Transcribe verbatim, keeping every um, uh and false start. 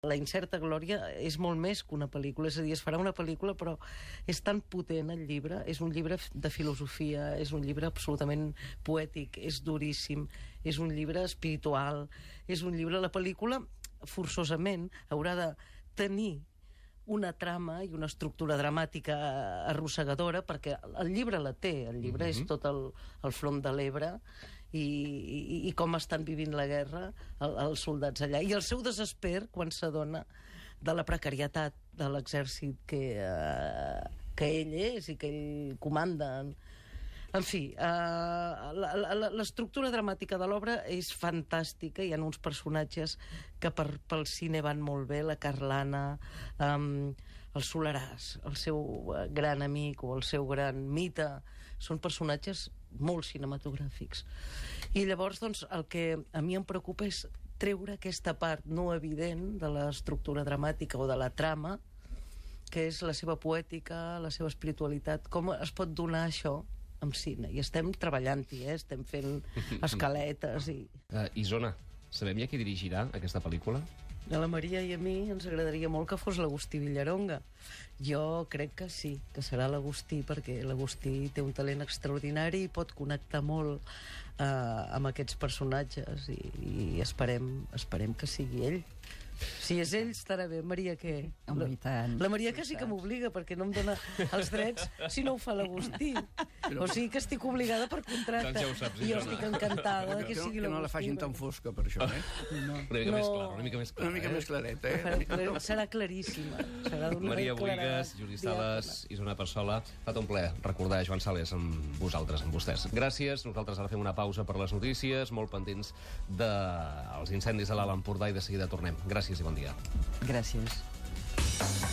La incerta glòria és molt més que una pel·lícula, és a dir, es farà una pel·lícula, però és tan potent el llibre, és un llibre de filosofia, és un llibre absolutament poètic, és duríssim, és un llibre espiritual, és un llibre... La pel·lícula, forçosament, haurà de tenir una trama i una estructura dramàtica arrossegadora, perquè el llibre la té, el llibre mm-hmm. és tot el, el front de l'Ebre i, i, i com estan vivint la guerra el, els soldats allà, i el seu desesper quan s'adona de la precarietat de l'exèrcit que, eh, que ell és i que ell comanda. En fi, uh, l'estructura dramàtica de l'obra és fantàstica. Hi ha uns personatges que per, pel cine van molt bé, la Carlana, um, el Soleràs, el seu gran amic o el seu gran mite, són personatges molt cinematogràfics. I llavors, doncs, el que a mi em preocupa és treure aquesta part no evident de l'estructura dramàtica o de la trama, que és la seva poètica, la seva espiritualitat. Com es pot donar això amb cine? I estem treballant-hi, eh? Estem fent escaletes i... Uh, Isona, sabem ja qui dirigirà aquesta pel·lícula? A la Maria i a mi ens agradaria molt que fos l'Agustí Villaronga. Jo crec que sí, que serà l'Agustí, perquè l'Agustí té un talent extraordinari i pot connectar molt uh, amb aquests personatges i, i esperem, esperem que sigui ell. Si és ell, estarà bé. Maria, què? Home, i tant. La Maria quasi que m'obliga, perquè no em dona els drets si no ho fa l'Agustí. O sigui que estic obligada per contracte. Doncs ja ho saps, I jo estic encantada que, que sigui l'Agustí. Que no la facin tan fosca, per això, eh? No. Una mica no. més clara, una mica més clara. Una mica eh? més clareta, eh? Serà claríssima. Serà Maria Bohigas, Juli Sales, Isona Passola. Fa tot un plaer recordar Joan Sales amb vosaltres, amb vostès. Gràcies. Nosaltres ara fem una pausa per les notícies, molt pendents dels incendis a l'Alt Empordà, i de seguida tornem. Gràcies i bon dia. Gràcies.